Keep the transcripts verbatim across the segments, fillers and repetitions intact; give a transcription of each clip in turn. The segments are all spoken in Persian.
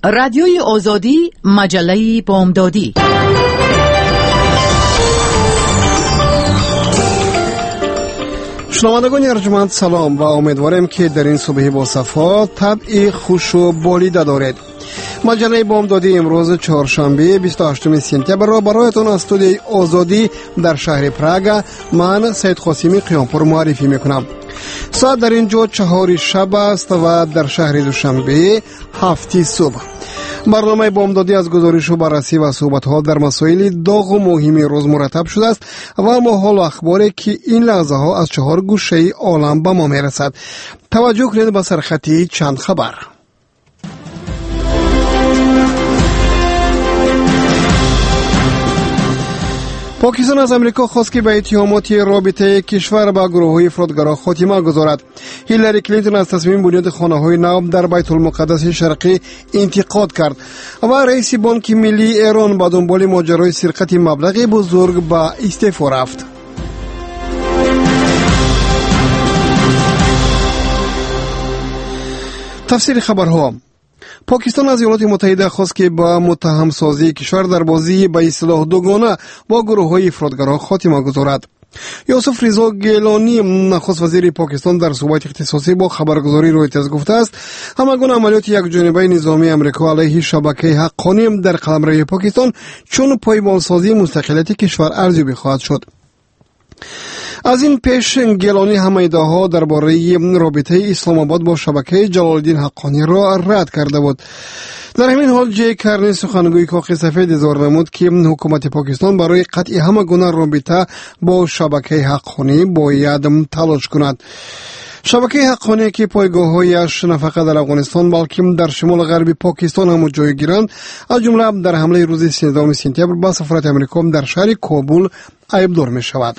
رادیوی آزادی، مجله بامدادی. شنوندگان ارجمند سلام و امیدوارم که در این صبح با صفا طبع خوش و بالیده دارید. مجله بامدادی امروز چهارشنبه بیست و هشتم سپتامبر را برایتان از استودیوی آزادی در شهر پراگ من سید قاسمی قیامپور معرفی میکنم. ساعت در اینجا چهار شب است و در شهر دوشنبه هفت صبح. برنامه بامدادی از گزارش و بررسی و صحبت ها در مسائل داغ و مهم روز مرتب شده است و ما حال و اخباری که این لحظه ها از چهار گوشه عالم به ما میرسد. توجه کنید به سرخطی چند خبر. پاکستان از امریکا خواست که به اتهامات رابطه کشور با گروه‌های افراطگرا خاتمه گذارد. هیلاری کلینتون از تصمیم بنیاد خانه‌های نو در بیت المقدس شرقی انتقاد کرد و رئیس بانک ملی ایران با دنبال ماجرای سرقت مبلغ بزرگ به استعفا رفت. تفسیر خبرها. پاکستان از ایالات متحده خواست که با متهم سازی کشور در بازی به اصطلاح دوگانه با گروه‌های افراطگرا خاتمه گذارد. یوسف رضا گیلانی نخست وزیر پاکستان در صحبت اختصاصی با خبرگزاری رویترز گفته است همگان عملیات یک جانبه نظامی امریکا علیه شبکه حقانی در قلمرو پاکستان چون پایمالسازی مستقلیت کشور ارزیابی خواهد شد. از این پیش گیلانی هم ادعاها درباره رابطه اسلام آباد با شبکه جلال الدین حقانی را رد کرده بود. در همین حال جی کرنی سخنگوی کاخ سفید اظهار نمود که حکومت پاکستان برای قطع همه گونه رابطه با شبکه حقانی باید تلاش کند. شبکه حقانی که پایگاه‌هایش نه فقط در افغانستان بلکه در شمال غربی پاکستان هم جای گیرند، از جمله در حمله روز سیزدهم سپتامبر به سفارت امریکا در شهر کابل عیبدار می شود.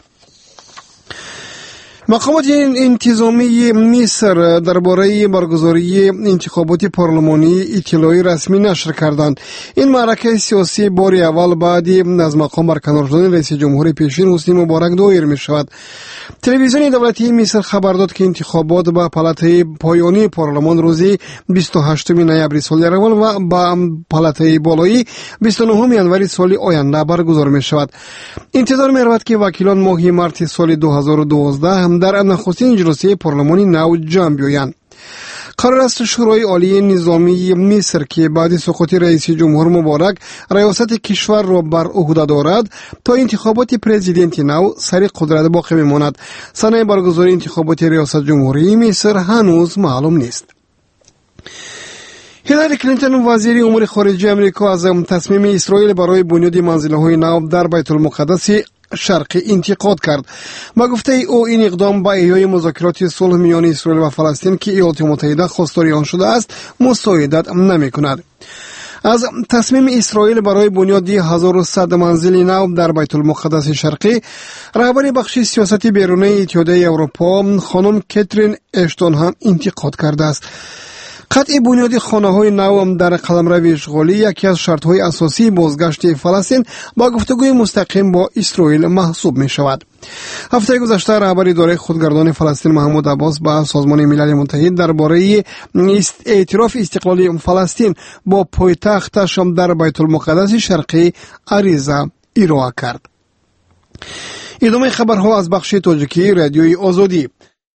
مقامات انتظامی مصر درباره برگزاری انتخابات پارلمانی اطلاعی رسمی نشر کردند. این معرکه سیاسی بار اول بعد از مقام برکنار شدن رئیس جمهور پیشین حسنی مبارک دایر می شود. تلویزیون دولتی مصر خبر داد که انتخابات به پالاتای پایانی پارلمان روز بیست و هشتم نوامبر سال اول و با پالاتای بالایی بیست و نهم ژانویه سال آینده برگزار می شود. انتظار می رود که وکیلان ماه مارس سال دو هزار و دوازده در نخستین جلسه پارلمانی نو جمع بیایند. قرار است شورای عالی نظامی مصر که بعد سقوط رئیس جمهور مبارک ریاست کشور را بر عهده دارد تا انتخابات پرزیدنت نو سر قدرت باقی میماند. سنه برگزاری انتخابات ریاست جمهوری مصر هنوز معلوم نیست. هیلاری کلینتون وزیر امور خارجه امریکا از تصمیم اسرائیل برای بنیاد منزل‌های نو در بیت المقدس شرقی انتقاد کرد. با گفته او این اقدام با احیای مذاکرات صلح میان اسرائیل و فلسطین که ایالات متحده خواستار آن شده است مساعدت نمی کند. از تصمیم اسرائیل برای بنیاد هزار و صد منزل نو در بیت المقدس شرقی رهبر بخش سیاست بیرونی اتحادیه اروپا خانم کاترین اشتون هم انتقاد کرده است. قطع بنیاد خانه‌های نو در قلمرو اشغالی یکی از شرط‌های اساسی بازگشت فلسطین با گفتگوی مستقیم با اسرائیل محسوب می‌شود. هفته گذشته رهبر اداره خودگردان فلسطین محمود عباس با سازمان ملل متحد درباره اعتراف استقلال فلسطین با پایتختش در بیت المقدس شرقی عریضه ارائه کرد. ادامه خبرها از بخش تاجیکی رادیوی آزادی.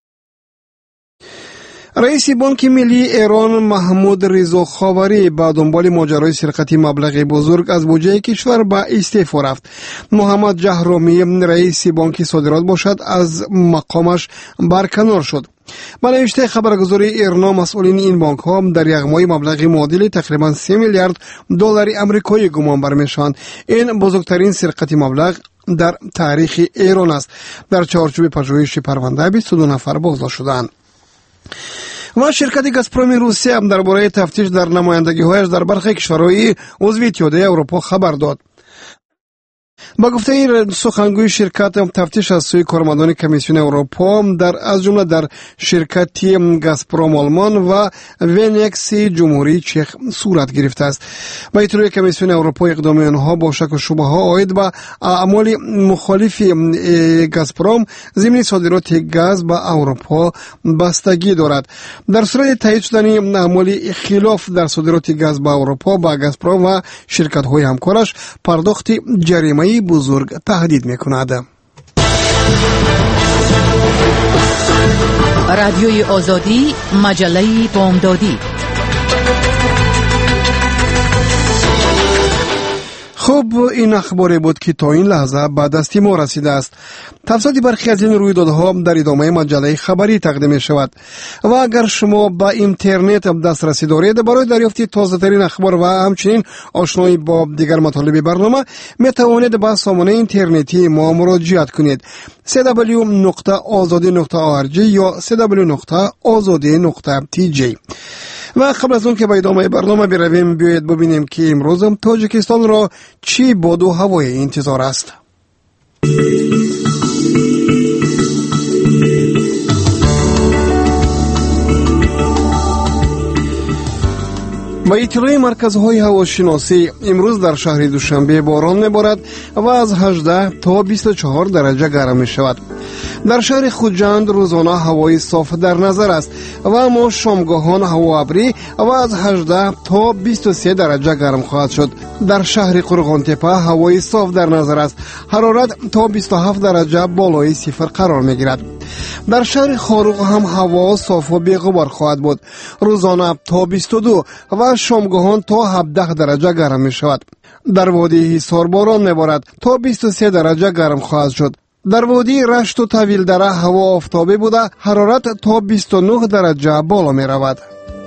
رئیس بانک ملی ایران محمود رضا خاوری با دنبال ماجرای سرقت مبلغ بزرگ از بودجه کشور به استعفا رفت. محمد جهرامی رئیس بانک صادرات باشد از مقامش برکنار شد. با نوشته خبرگزاری ایرنا مسئولین این بانک ها در یغمای مبلغ معادل تقریبا سه میلیارد دلار آمریکایی گمان برمی‌شوند. این بزرگترین سرقت مبلغ در تاریخ ایران است. در چارچوب پژوهش پرونده بیست و دو نفر بازداشت شدند. و شرکت گازپروم روسیه هم درباره تفتیش در نمایندگی‌هایش در برخی کشورهای عضو اتحادیه اروپا خبر داد. با گفته سخنگوی شرکت تفتیش از سوی کارمندان کمیسیون اروپا در از جمله در شرکتی گازپروم آلمان و ونکس جمهوری چک صورت گرفته است. با اطلاع کمیسیون اروپا اقدام آنها با شک و شبهه ها عاید به اعمال مخالف گازپروم ضمن صادرات گاز به اروپا بستگی دارد. در صورت تایید شدن اعمال خلاف در صادرات گاز به اروپا با گازپروم و شرکت های همکارش پرداخت جریمه بزرگ تهدید میکند. رادیوی آزادی، مجله بامدادی. خب این اخباری بود که تا این لحظه به دست ما رسیده است. تفصیل برخی از این رویدادها در ادامه مجله خبری تقدیم می شود و اگر شما با اینترنت دسترسی دارید برای دریافت تازه ترین اخبار و همچنین آشنایی با دیگر مطالب برنامه می توانید به سامانه اینترنتی ما مراجعه کنید دبلیو دبلیو دبلیو نقطه آزادی نقطه او آر جی یا دبلیو دبلیو دبلیو نقطه آزادی نقطه تی جی. و قبل از اون که به ادامه برنامه برویم بیایید ببینیم که امروز تاجیکستان را چی باد و هوای انتظار است. با اطلاع مرکزهای هواشناسی امروز در شهر دوشنبه باران میبارد و از هجده تا بیست و چهار درجه گرم می شود. در شهر خوجند روزانه هوای صاف در نظر است و اما شامگاهان هوا ابری و از هجده تا بیست و سه درجه گرم خواهد شد. در شهر قرغانتپه هوای صاف در نظر است. حرارت تا بیست و هفت درجه بالای صفر قرار می گیرد. در شهر خاروق هم هوا صاف و بی‌غبار خواهد بود. روزانه تا بیست و دو و شامگاهان تا هفده درجه گرم می شود. در وادی حصار باران می بارد تا بیست و سه درجه گرم خواهد شد. در وادی رشت و طویل دره هوا آفتابی بوده حرارت تا بیست و نه درجه بالا می رود.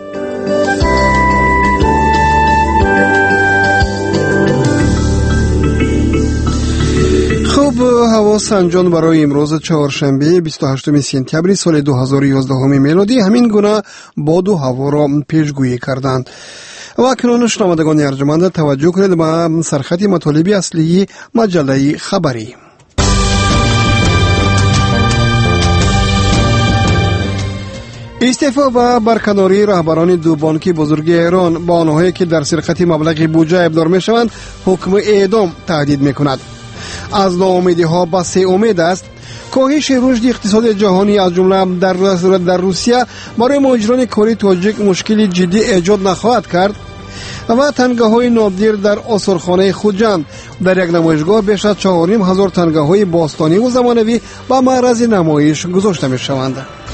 خب هوا سنجان برای امروز چهارشنبه بیست و هشتم سپتامبر سال دو هزار و یازده میلادی همین گونه باد و هوا را پیشگویی کردند. و اکنون شنوندگان ارجمند توجه کنید به سرخط مطالب اصلی مجله خبری. استعفا و برکناری رهبران دو بانک بزرگ ایران با آنهایی که در سرقت مبلغ بودجه ابدار می شوند حکم اعدام تهدید می کند. از ناامیدی ها به سه امید است. کاهش رشد اقتصاد جهانی از جمله در در روسیه برای مهاجران کاری تاجیک مشکلی جدی ایجاد نخواهد کرد و تنگه های نادر در آثارخانه خوجند در یک نمایشگاه بیش از چهار و نیم هزار تنگه های باستانی و زمانوی به معرض نمایش گذاشته می شوند.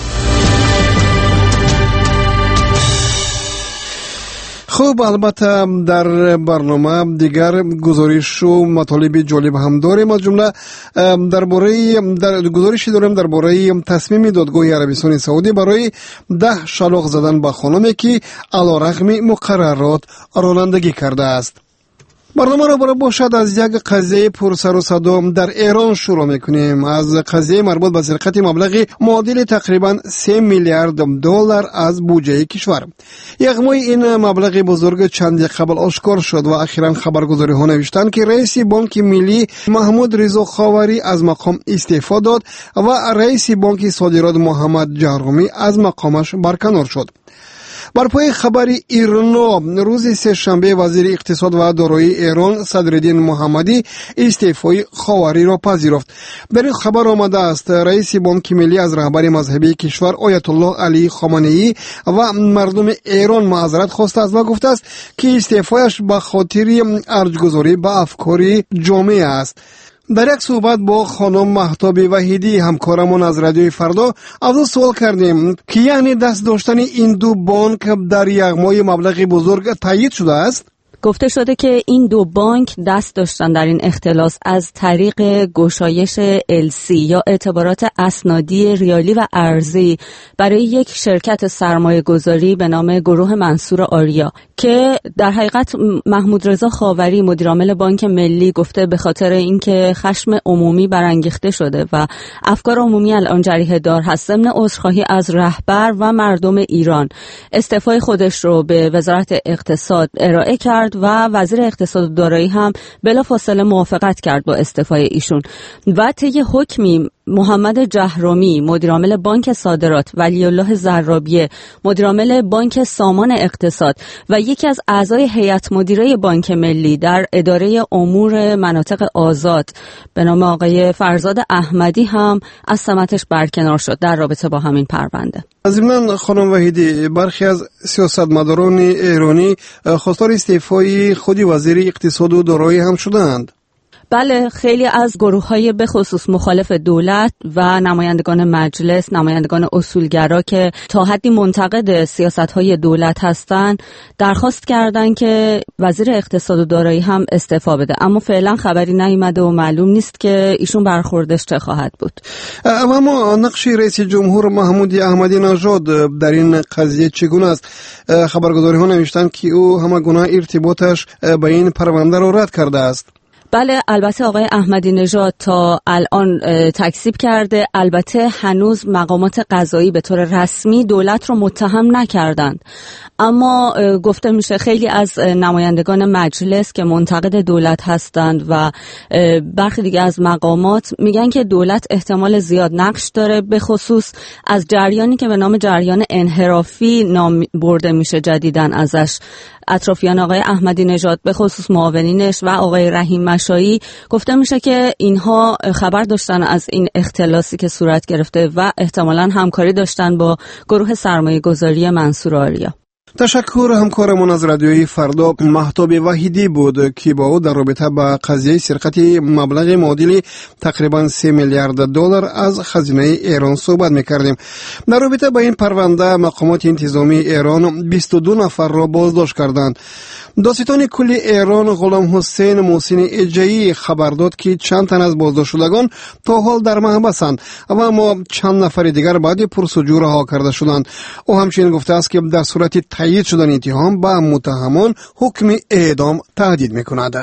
خب البته در برنامه دیگر گزارش و مطالب جالب هم داریم. از جمله درباره در گزارشی داریم درباره تصمیم دادگاه عربستان سعودی برای ده شلاق زدن به خانمی که علیرغم مقررات رانندگی کرده است. برنامه را برای باشد از یک قضیه پرسر و صدا در ایران شروع میکنیم. از قضیه مربوط به سرقت مبلغ معادل تقریبا سه میلیارد دلار از بودجه کشور. یغمای این مبلغ بزرگ چندی قبل آشکار شد و اخیراً خبرگزاری ها نوشتند که رئیس بانک ملی محمود رضا خاوری از مقام استعفا داد و رئیس بانک صادرات محمد جهرومی از مقامش برکنار شد. بر پای خبری ایرنا روز سه‌شنبه وزیر اقتصاد و دارایی ایران صدرالدین محمدی استعفای خاوری را پذیرفت. در این خبر آمده است رئیس بانک ملی از رهبر مذهبی کشور آیت الله علی خامنه‌ای و مردم ایران معذرت خواسته است و گفته است که استعفایش به خاطر ارجگذاری به افکار جامعه است. در یک صحبت با خانم مهتاب وحیدی همکارمون از رادیوی فردا از او سوال کردیم که یعنی دست داشتن این دو بانک در یغمای مبلغ بزرگ تایید شده است. گفته شده که این دو بانک دست داشتن در این اختلاس از طریق گشایش ال سی یا اعتبارات اسنادی ریالی و ارزی برای یک شرکت سرمایه گذاری به نام گروه منصور آریا که در حقیقت محمود رضا خاوری مدیرعامل بانک ملی گفته به خاطر اینکه خشم عمومی برانگیخته شده و افکار عمومی الان جریحه دار هست، ضمن عذرخواهی از رهبر و مردم ایران استعفای خودش رو به وزارت اقتصاد ارائه کرد و وزیر اقتصاد و دارایی هم بلافاصله موافقت کرد با استعفای ایشون و طی حکمی محمد جهرومی مدیرعامل بانک صادرات، ولی الله زرابیه مدیرعامل بانک سامان اقتصاد و یکی از اعضای هیئت مدیره بانک ملی در اداره امور مناطق آزاد به نام آقای فرزاد احمدی هم از سمتش برکنار شد در رابطه با همین پرونده. ضمن خانم وحیدی، برخی از سیاستمداران ایرانی خواستار استعفای خود وزیر اقتصاد و دارایی هم شدند. بله، خیلی از گروه‌های به خصوص مخالف دولت و نمایندگان مجلس، نمایندگان اصولگرا که تا حدی منتقد سیاست‌های دولت هستند، درخواست کردند که وزیر اقتصاد و دارایی هم استعفا بده، اما فعلا خبری نیامده و معلوم نیست که ایشون برخوردش چه خواهد بود. اما نقش رئیس جمهور محمود احمدی نژاد در این قضیه چگونه است؟ خبرگزاری‌ها نوشتند که او همگونه ارتباطش به این پرونده را رد کرده است. بله، البته آقای احمدی نژاد تا الان تکذیب کرده. البته هنوز مقامات قضایی به طور رسمی دولت رو متهم نکردند، اما گفته میشه خیلی از نمایندگان مجلس که منتقد دولت هستند و برخی دیگه از مقامات میگن که دولت احتمال زیاد نقش داره، به خصوص از جریانی که به نام جریان انحرافی نام برده میشه جدیداً ازش. اطرافیان آقای احمدی نژاد به خصوص معاونینش و آقای رحیم مشایی گفته میشه که اینها خبر داشتن از این اختلاسی که صورت گرفته و احتمالاً همکاری داشتن با گروه سرمایه گذاری منصور آریا. تشکر. همکارمون از رادیوی فردا مهتاب وحیدی بود که با او در رابطه با قضیه سرقت مبلغ معادل تقریبا سه میلیارد دلار از خزینه ایران صحبت میکردیم. در رابطه با این پرونده مقامات انتظامی ایران بیست و دو نفر را بازداشت کردند. داستان کلی ایران غلام حسین محسن اجایی خبر داد که چند تن از بازداشت شدگان تا حال در محبسند و اما چند نفر دیگر بعد پرسجو رها کرده شدند. او همچنین گفته است که در صورت تایید شدن اتهام به متهمان حکم اعدام تهدید میکند.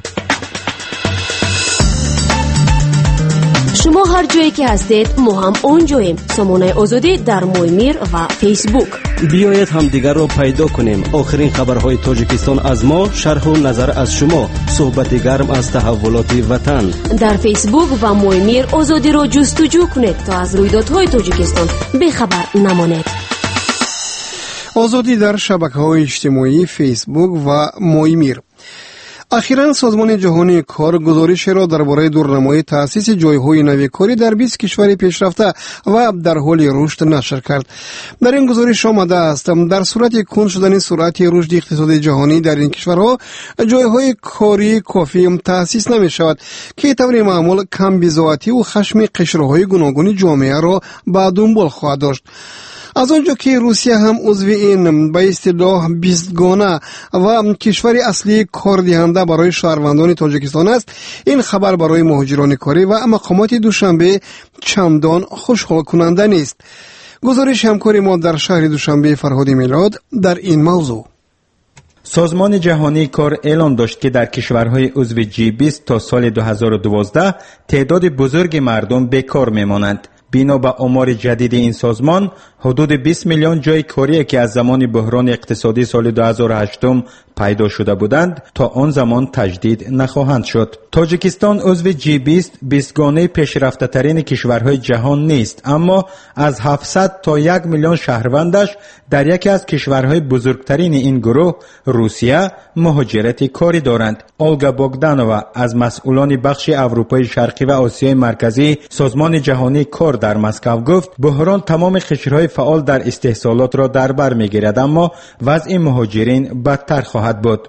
شما هر جایی که هستید ما هم اونجاییم. سامانه آزادی در مویمیر و فیسبوک. بیایید هم دیگر رو پیدا کنیم. آخرین خبرهای تاجیکستان از ما، شرح و نظر از شما، صحبت گرم از تحولات وطن. در فیسبوک و مویمیر آزادی رو جستجو کنید تا از رویدادهای تاجیکستان بیخبر نمانید. آزادی در شبکه‌های اجتماعی فیسبوک و مویمیر. اخیراً سازمان جهانی کار گزارش را درباره دورنمای تأسیس جایهای نوی کاری در بیست کشور پیشرفته و در حال رشد نشر کرد. در این گزارش آمده است در صورت کند شدن سرعت رشد اقتصادی جهانی در این کشورها جایهای کاری کافی تأسیس نمی شود که طور معمول کم بضاعتی و خشم قشرهای گوناگون جامعه را به دنبال خواهد داشت. از آنجا که روسیه هم عضو این به اصطلاح بیستگانه و کشور اصلی کار دهنده برای شهروندان تاجیکستان است، این خبر برای مهاجران کاری و مقامات دوشنبه چندان خوشحال کننده نیست. گزارش همکار ما در شهر دوشنبه فرهاد میلاد در این موضوع. سازمان جهانی کار اعلام داشت که در کشورهای عضو جی بیست تا سال دو هزار و دوازده تعداد بزرگ مردم بیکار میمانند. بنا به آمار جدید این سازمان، حدود بیست میلیون جای کاری که از زمان بحران اقتصادی سال دو هزار و هشت پیدا شده بودند تا آن زمان تجدید نخواهند شد. تاجیکستان عضو جی بیست بیستگانه پیشرفته ترین کشورهای جهان نیست، اما از هفتصد تا یک میلیون شهروندش در یکی از کشورهای بزرگترین این گروه روسیه مهاجرت کاری دارند. اولگا بوگدانووا از مسئولان بخش اروپای شرقی و آسیای مرکزی سازمان جهانی کار در مسکو گفت بحران تمام قشرهای فعال در استحصالات را در بر میگیرد، اما وضع مهاجرین بدتر خواهد بود.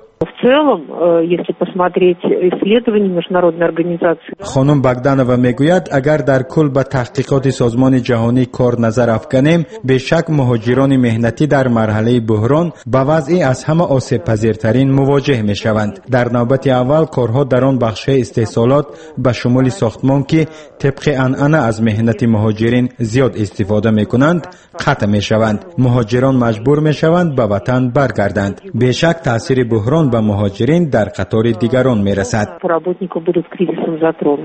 خانم بگدانووا میگوید اگر در کل به تحقیقات سازمان جهانی کار نظر افکنیم، به شک مهاجران مهنتی در مرحله بحران با وضعی از همه آسیب پذیرترین مواجه می شوند. در نوبت اول کارها در آن بخش استحصالات به شمول ساختمان که طبق عنعنه از مهنت مهاجرین زیاد استفاده می کنند قطع می شوند. مهاجران مجبور می شوند به وطن برگردند. به شک تاثیر بحران به مهاجرین در قطار دیگران می رسد.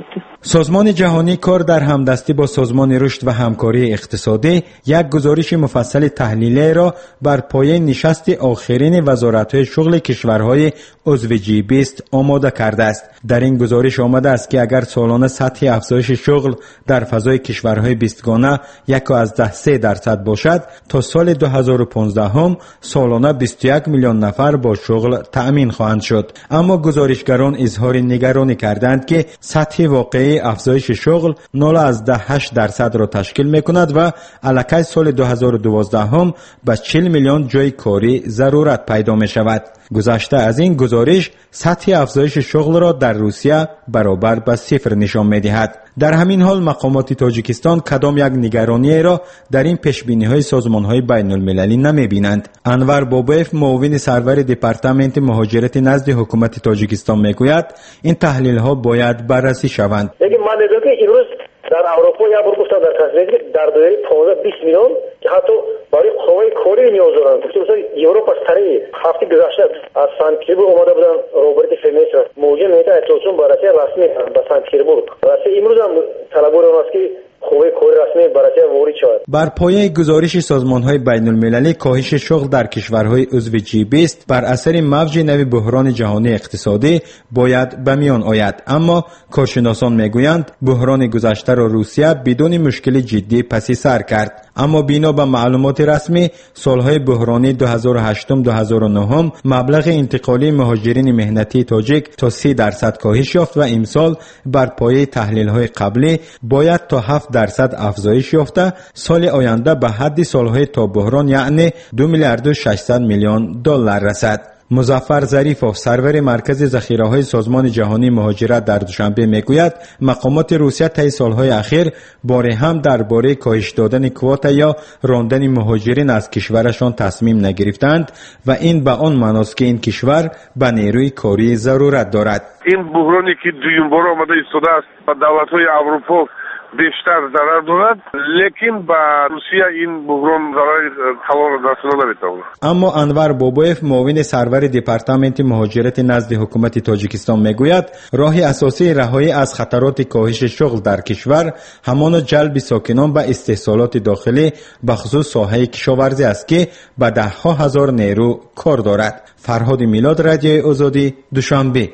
سازمان جهانی کار در همدستی با سازمان رشد و همکاری اقتصادی یک گزارش مفصل تحلیلی را بر پایه نشست آخرین وزارت‌های شغل کشورهای عضو جی بیست آماده کرده است. در این گزارش آمده است که اگر سالانه سطح افزایش شغل در فضای کشورهای بیستگانه یک و از ده سه درصد باشد، تا سال دو هزار و پانزده هم سالانه بیست و یک میلیون نفر با شغل تأمین خواهند شد. اما گزارشگران اظهار نگرانی کردند که سطح واقعی افزایش شغل نول از ده هشت درصد را تشکیل میکند و الکی سال دو هزار و دوازده هم به چهل میلیون جای کاری ضرورت پیدا می شود. گذشته از این گزارش سطح افزایش شغل را در روسیه برابر به صفر نشان می دهد. در همین حال مقامات تاجیکستان کدام یک نگرانی را در این پیشبینی های سازمان های بین المللی نمی بینند. انور بابایف، معاون سرور دپارتمنت مهاجرت نزد حکومت تاجیکستان می گوید این تحلیل ها باید بررسی شوند. من میگم که امروز در اروپا یا برو گفتم در تصویری در دوره پانزده بیست میلیون که حتی برای قوه کاری نیاز دارن. مثلا یوروپا سری هفته گذشته از سن پترزبورگ اومده بودن روبرت فیمیس موجه میگه اطلاعاتون بررسی رسمی به سن پترزبورگ. راستی امروز هم طلبور است که خوبه کار رسمی برای وری شود. بر پایه گزارش سازمان‌های بین‌المللی کاهش شغل در کشورهای عضو جی بیست بر اثر موج نو بحران جهانی اقتصادی باید به میان آید، اما کارشناسان میگویند بحران گذشته را روسیه بدون مشکل جدی پس سر کرد. اما بنا به معلومات رسمی سالهای بحرانی دو هزار و هشت تا دو هزار و نه مبلغ انتقالی مهاجرین مهنتی تاجیک تا سی درصد کاهش یافت و امسال بر پایه تحلیل‌های قبلی باید تا هفت درصد افزایش یافته سال آینده به حد سالهای تا بحران یعنی دو میلیارد و ششصد میلیون دلار رسد. مظفر ظریفوف، سرور مرکز ذخیره‌های سازمان جهانی مهاجرت در دوشنبه میگوید مقامات روسیه طی سالهای اخیر باره هم درباره کاهش دادن کوتا یا راندن مهاجرین از کشورشان تصمیم نگرفتند و این به آن معناست که این کشور به نیروی کاری ضرورت دارد. این بحرانی که دویم بار آمده ایستاده است و دولت‌های اروپا بیشتر ضرر دارد، لیکن با روسیه این بحران ضرر کلان رسانده نمیتواند. اما انور بابایف، معاون سرور دپارتمنت مهاجرت نزد حکومت تاجیکستان میگوید راه اساسی رهایی از خطرات کاهش شغل در کشور همان جلب ساکنان به استحصالات داخلی به خصوص ساحه کشاورزی است که به ده ها هزار نیرو کار دارد. فرهاد میلاد، رادیوی آزادی، دوشنبه.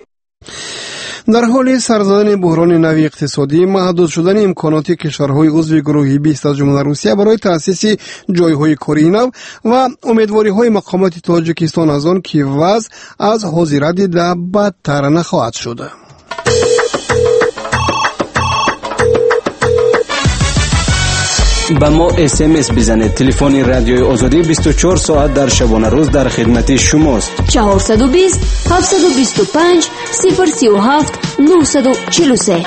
در حال سرزدن بحران نوی اقتصادی، محدود شدن امکانات کشورهای عضو گروه بیست از جمله روسیه برای تأسیس جایهای کاری نو و امیدواری‌های مقامات تاجیکستان از آن که وضع از حاضرت ده بدتر نخواهد شد. با ما اس ام اس بزنید. تلفن رادیوی آزادی بیست و چهار ساعت در شبانه روز در خدمت شماست. چهارصد و بیست هفتصد و بیست و پنج صفر سی و هفت نهصد و چهل و سه.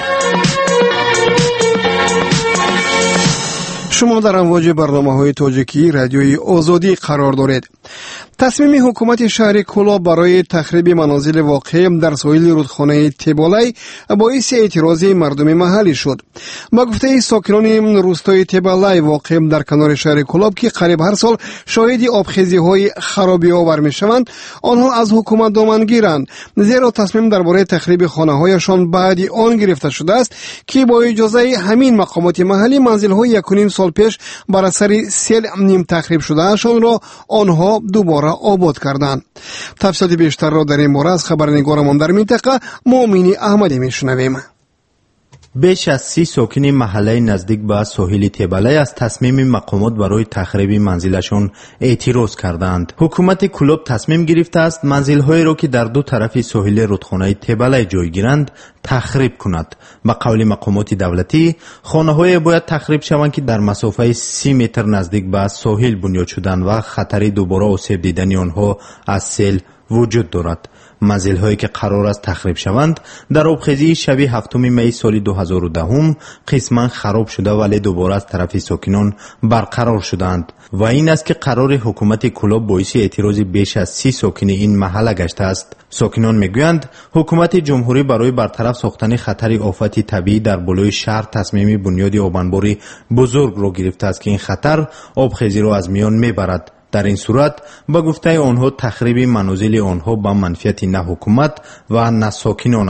شما در امواج برنامه‌های تاجیکی رادیوی آزادی قرار دارید. تصمیم حکومت شهر کولاب برای تخریب منازل واقع در ساحل رودخانه تبالای باعث اعتراض مردم محلی شد. با گفته ساکنان روستای تبالای واقع در کنار شهر کولاب که قریب هر سال شاهد آبخیزی‌های خرابی آور می‌شوند، آنها از حکومت دامنگیرند، زیرا تصمیم درباره تخریب خانه‌هایشان بعد آن گرفته شده است که با اجازه همین مقامات محلی منزل‌های یک و نیم سال پیش بر اثر سیل نیم تخریب شدهشان را آنها دوباره آباد کردند. تفصیلات بیشتر را در این باره از خبرنگارمان در منطقه مؤمن احمدی میشنویم. بیش از سی ساکن محله نزدیک به ساحل تبالای از تصمیم مقامات برای تخریب منزلشان اعتراض کردند. حکومت کلوب تصمیم گرفته است منزل‌هایی را که در دو طرف ساحل رودخانه تبالای جایگیرند تخریب کند. به قول مقامات دولتی، خانه‌های باید تخریب شوند که در مسافه سی متر نزدیک به ساحل بنیاد شدند و خطر دوباره آسیب دیدن آنها از سیل وجود دارد. منزل هایی که قرار است تخریب شوند در آبخیزی شب هفتم می سال دو هزار و ده قسما خراب شده ولی دوباره از طرف ساکنان برقرار شدند و این است که قرار حکومت کلوب باعث اعتراض بیش از سی ساکن این محله گشته است. ساکنان میگویند حکومت جمهوری برای برطرف ساختن خطر آفت طبیعی در بالای شهر تصمیم بنیاد آبانباری بزرگ را گرفته است که این خطر آبخیزی را از میان میبرد. در این صورت با گفته آنها تخریب منازل آنها با منفیت نه حکومت و نه ساکنان است.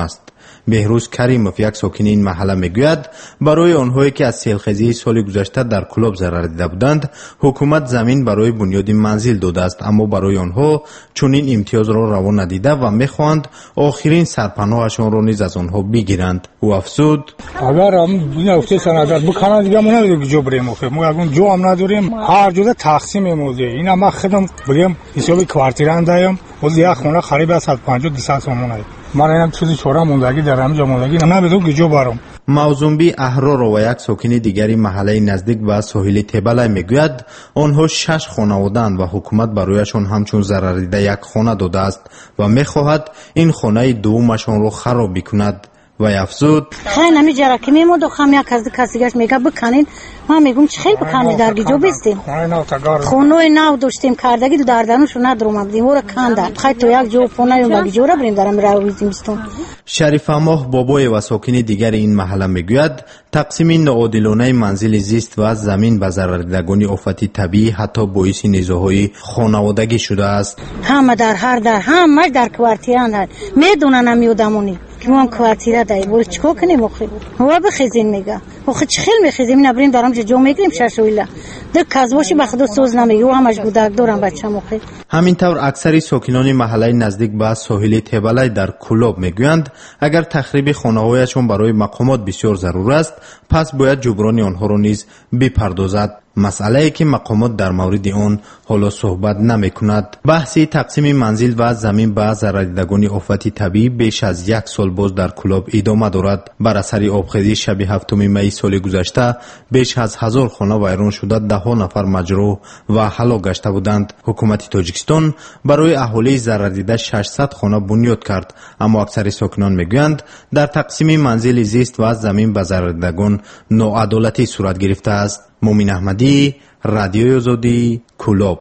بهروز کریموف یک ساکن این محله میگوید برای آنهایی که از سیلخیزی سال گذشته در کلوب ضرر دیده بودند حکومت زمین برای بنیاد منزل داده است، اما برای آنها چنین امتیاز را روا ندیده و میخواهند آخرین سرپناهشان را نیز از آنها بگیرند. او افزود اگر هم افتی سنادر بکنن دیگه ما نمیدونیم جو بریم اخه ما اون جو هم نداریم، هر جوده تقسیم موزه اینا ما خودم بریم حساب کوارتیران دایم وز یک خونه خرید از صد و پنجاه تا دویست سومون است. من اینم چیزی چورا موندگی در همجا موندگی نمیدونم جو برم. موزونبی احرار و یک ساکن دیگری محله نزدیک به ساحل تبله میگوید آنها شش خانواده‌اند و حکومت برایشان همچون ضرر دیده یک خانه داده است و میخواهد این خانه دومشان را خراب بکند. و افزود خیلی نمیجره که میمود و خم یک از کسیگش میگه بکنین، ما میگم چه خیلی بکنین در گیجو بستیم خونه نو داشتیم کردگی در دانوشو ندروم بدیم ورا کندن خیلی تو یک جو پونه با گیجو را بریم درم رو بیزیمستون. شریف ماه بابای و ساکن دیگر این محله میگوید تقسیم ناعادلانه منزل زیست و زمین به ضرر دیدگان آفت طبیعی حتی باعث نزاع‌های خانوادگی شده است. همه در هر در همه در کوارتیران میدونن همیودمونی که ما هم کوارتیره داریم ولی چیکار کنیم آخه هوا بخیزین میگه آخه چه خیلی میخیزیم نبریم دارم جو میگیریم ششویلا در کزباشی به خدا سوز نمیگه و همش گودک دارم بچه‌م آخه. همینطور اکثر ساکنان محله نزدیک به ساحل تبله در کلوب میگویند اگر تخریب خانه‌هایشان برای مقامات بسیار ضرور است پس باید جبران آنها را نیز بپردازد، مسئله ای که مقامات در مورد آن حالا صحبت نمی کند. بحثی تقسیم منزل و زمین به ضرر دیدگان آفت طبیعی بیش از یک سال باز در کلوب ادامه دارد. بر اثر آبخیزی شب هفتم می سال گذشته بیش از هزار خانه ویران شده، ده ها نفر مجروح و هلاک گشته بودند. حکومت تاجیکستان برای اهالی ضرر دیده ششصد خانه بنیاد کرد، اما اکثر ساکنان میگویند در تقسیم منزل زیست و زمین به ضرر دیدگان ناعدالتی صورت گرفته است. مومن احمدی، رادیوی آزادی، کلوب.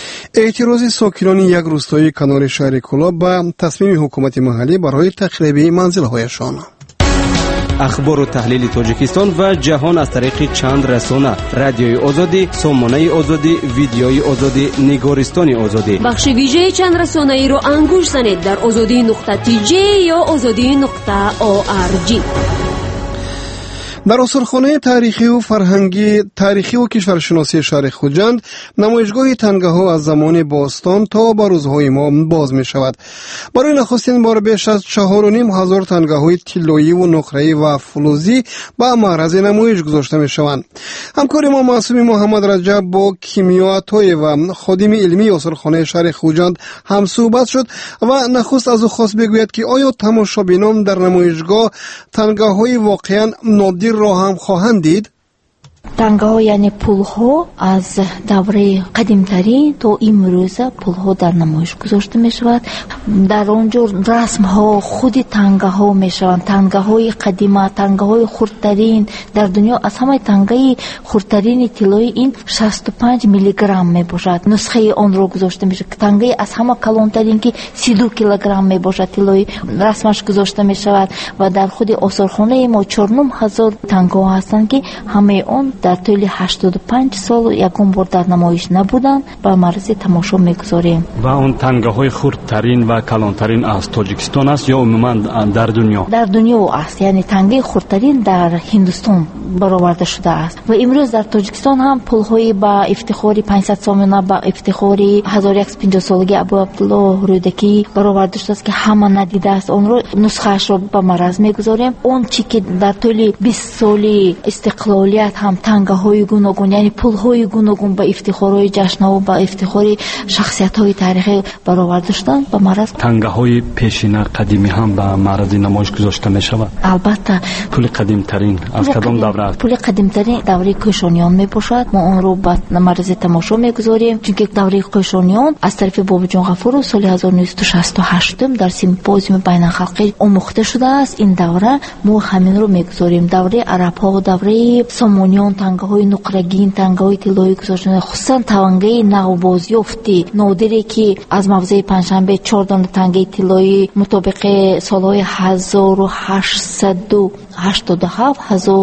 اعتراض ساکنان یک روستای کنار شهر کلوب به تصمیم حکومت محلی برای تخریب منزل‌هایشان. اخبار و تحلیل تاجیکستان و جهان از طریق چند رسانه: رادیوی آزادی، سامانه آزادی، ویدیوی آزادی، نگارستان آزادی. بخش ویژه چند رسانه ای رو انگوش زنید در آزادی نقطه تی جی یا آزادی نقطه او آر جی. در آثارخانه تاریخی و فرهنگی تاریخی و کشورشناسی شهر خوجند نمایشگاه تنگه ها از زمان باستان تا به روزهای ما باز می شود. برای نخستین بار بیش از چهار و نیم هزار تنگه های طلایی و نقره‌ای و فلزی به معرض نمایش گذاشته می شوند. همکار ما معصوم محمد رجب با کیمیا عطایی و خادم علمی آثارخانه شهر خوجند هم صحبت شد و نخست از او خواست بگوید که آیا تماشابینان در نمایشگاه تنگه های واقعا نادر را هم خواهند دید؟ تنگه‌ها یعنی پول‌ها از دوره قدیم‌ترین تا امروز پول‌ها در نمایش گذاشته می‌شود. در آنجا رسم‌ها خود تنگه‌ها می‌شوند. تنگه‌های قدیمی، تنگه‌های خردترین در دنیا. از همه تنگه خردترین طلایی این شصت و پنج میلی گرم میباشد. نسخه آن را گذاشته میشه. تنگه از همه کلانترین که سی و دو کیلوگرم میباشد طلایی رسمش گذاشته میشود و در خود آثارخانه ما چهار و نیم هزار تنگه‌ها هستند که همه آن در طول هشتاد و پنج سال یکم بار در نمایش نبودند و معرض تماشا میگذاریم. و اون تنگه های خردترین و کلانترین از تاجیکستان است یا عموما در دنیا؟ در دنیا است، یعنی تنگه خردترین در هندوستان برآورده شده است و امروز در تاجیکستان هم پل‌های با افتخار پانصد سامانه با افتخار هزار و صد و پنجاه سالگی ابو عبدالله رودکی برآورده شده است که همه ندیده است. آن را نسخه‌اش را به معرض میگذاریم. اون چی که در طول بیست سال استقلالیت هم تنگه‌های گوناگون یعنی پل‌های گوناگون با افتخارهای جشن‌ها و با افتخار شخصیت‌های تاریخی برآورده شدند و معرض تنگه‌های پیشینه قدیمی هم به معرض نمایش گذاشته می‌شود. البته پل قدیم‌ترین از کدام دوره است؟ پل قدیم‌ترین دوره کوشانیان میباشد. ما آن رو به معرض تماشا میگذاریم چون که دوره کوشانیان از طرف بابا جان غفور سال هزار و نهصد و شصت و هشت در سیمپوزیوم بین‌الخلقی آموخته شده است. این دوره ما همین رو میگذاریم. دوره عرب‌ها، دوره سامانیان، تنگه‌های نقره‌گین، تنگه‌های طلایی گذاشته، خصوصا تنگه نو بازیافتی نادری که از موضع پنجشنبه چهار دانه تنگه طلایی مطابق سال‌های هزار و هشتصد و هشتاد و هفت، هزار و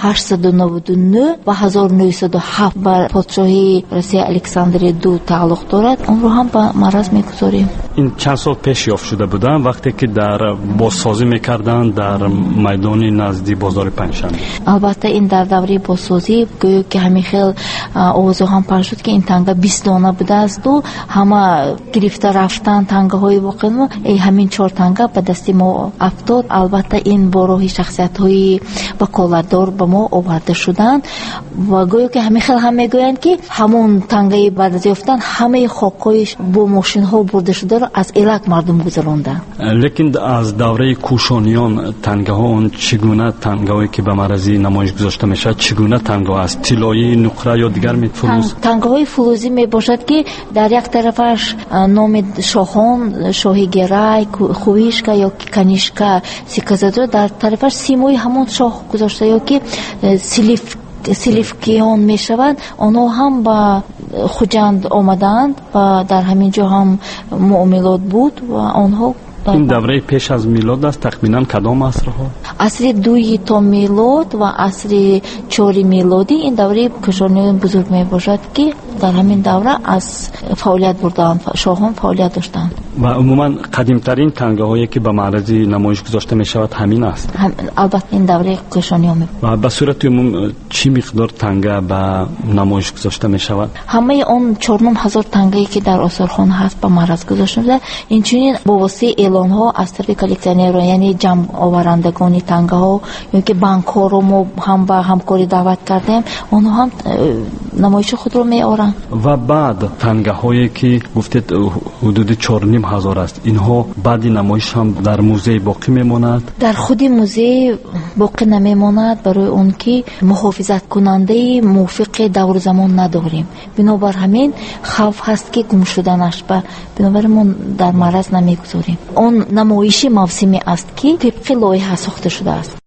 هشتصد و نود و نه و هزار و نهصد و هفت بر پادشاهی روسیه الکساندر دو تعلق دارد. اون رو هم به مرز میگذاریم. این چند سال پیش یافت شده بودن وقتی که در بازسازی میکردن در میدان نزدیک بازار پنجشنبه. البته این در دوره بازسازی گویا که همین خیل آوازو هم پخش شد که این تنگه بیست دانه بوده است و همه گرفته رفتن تنگه های واقع ما ای همین چهار تنگه به دست ما افتاد. البته این بارهای شخصیت های وکالتدار به ما آورده شدن و گویا که همین خیل هم میگویند که همون تنگه بعد از یافتن همه خاکایش با ماشین ها برده شده را از الک مردم گذراندن. لیکن از دوره کوشانیان تنگه ها اون چگونه تنگه هایی که به مرزی نمایش گذاشته میشه چگونه تنگه ها است؟ طلایی، نقره یا دیگر می فلوز؟ تنگه های فلوزی می باشد که در یک طرفش نام شاهان، شاهی گرای، خویشکا یا کنیشکا سکه زده، در طرفش سیموی همون شاه گذاشته یا که سلیف سلیفکیان می شود. آنها هم با خوجند آمدند و در همین جا هم معاملات بود و آنها این دوره پیش از میلاد است. تقریبا کدام عصرها؟ عصر دوی تا میلاد و عصر چهاری میلادی این دوره کشانی بزرگ می باشد که در همین دوره از فعالیت بردند، شاهان فعالیت داشتند. و عموما قدیمترین تنگه هایی که به معرضی نمایش گذاشته می شود همین است. هم البته این دوره کشانی هم. و به صورت عموم چی مقدار تنگه به نمایش گذاشته می شود؟ همه اون چهارده هزار تنگه‌ای که در آثارخانه هست به معرض گذاشته شده. این چنین با واسطه اعلان ها از طرف کلکسیونر یعنی جمع آورندگان تنگه ها یا که بانک ها رو ما هم با همکاری دعوت کردیم اونها هم نمایش خود رو می آورند. و بعد تنگه هایی که گفتید حدود چهار و نیم هزار است اینها بعد نمایش هم در موزه باقی میماند؟ در خود موزه باقی نمیماند برای اون که محافظت کننده موافق دور زمان نداریم. بنابر همین خوف هست که گم شدنش به بنابر ما در معرض نمیگذاریم. اون نمایشی موسمی است که طبق لایحه ساخته شده است.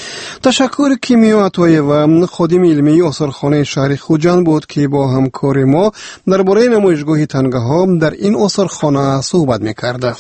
تشکر کیمیا عطایی‌و خادم علمی آثارخانه شهر خوجند بود که با همکار ما درباره نمایشگاه تنگه ها در این آثارخانه صحبت می‌کرد.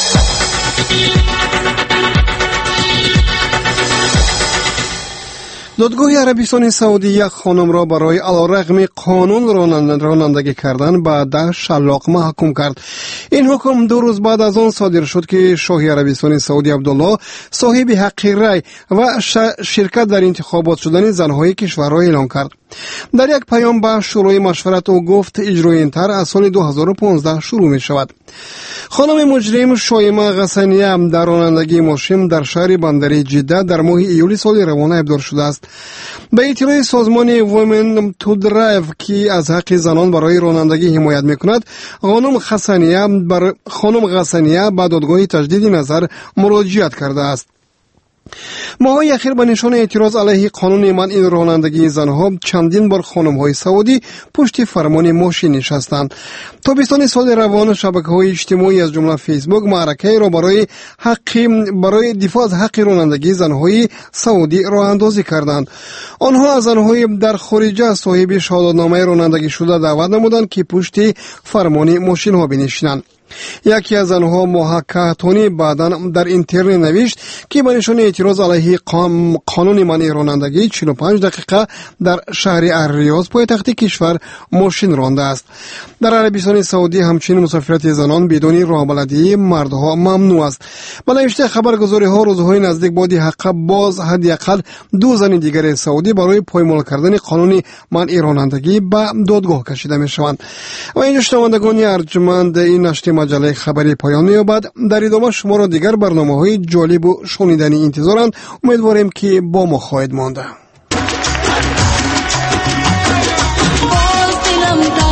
دادگاه عربستان سعودی یک خانم را برای علیرغم قانون رانندگی کردن به ده شلاق محکوم کرد. این حکم دو روز بعد از آن صادر شد که شاه عربستان سعودی عبدالله صاحب حق رأی و شرکت در انتخابات شدن زنهای کشور را اعلان کرد. در یک پیام به شورای مشورت او گفت اجرای این طرح از سال دو هزار و پانزده شروع می شود. خانم مجرم شایمه غسانیه در رانندگی ماشین در شهر بندری جده در ماه ایولی سال روان ابدار شده است. به اطلاع سازمان وومن تو درایو که از حق زنان برای رانندگی حمایت میکند، خانم غسانیه بر خانم غسانیه به دادگاه تجدید نظر مراجعت کرده است. ماهای اخیر به نشان اعتراض علیه قانون منع رانندگی زنها چندین بار خانم‌های سعودی پشت فرمان ماشین نشستند. تابستان سال روان شبکه‌های اجتماعی از جمله فیسبوک معرکه را برای حق برای دفاع از حق رانندگی زنهای سعودی راه اندازی کردند. آنها از زنهای در خارج صاحب شهادتنامه رانندگی شده دعوت نمودند که پشت فرمان ماشین ها بنشینند. یکی از آنها محقق تونی بعداً در اینترنت نوشت که به نشان اعتراض علیه قانون منع رانندگی چهل و پنج دقیقه در شهر الریاض پایتخت کشور ماشین رانده است. در عربستان سعودی همچنین مسافرت زنان بدون راهبلدی مردها ممنوع است. با نوشته خبرگزاری ها روزهای نزدیک بادی حق باز حداقل دو زن دیگر سعودی برای پایمال کردن قانون منع رانندگی به دادگاه کشیده می شوند. و این شنوندگان ارجمند این نشر مجله خبری پایان می‌یابد. در ادامه شما را دیگر برنامه‌های جالب و شنیدنی انتظارند. امیدواریم که با ما خواهید ماند.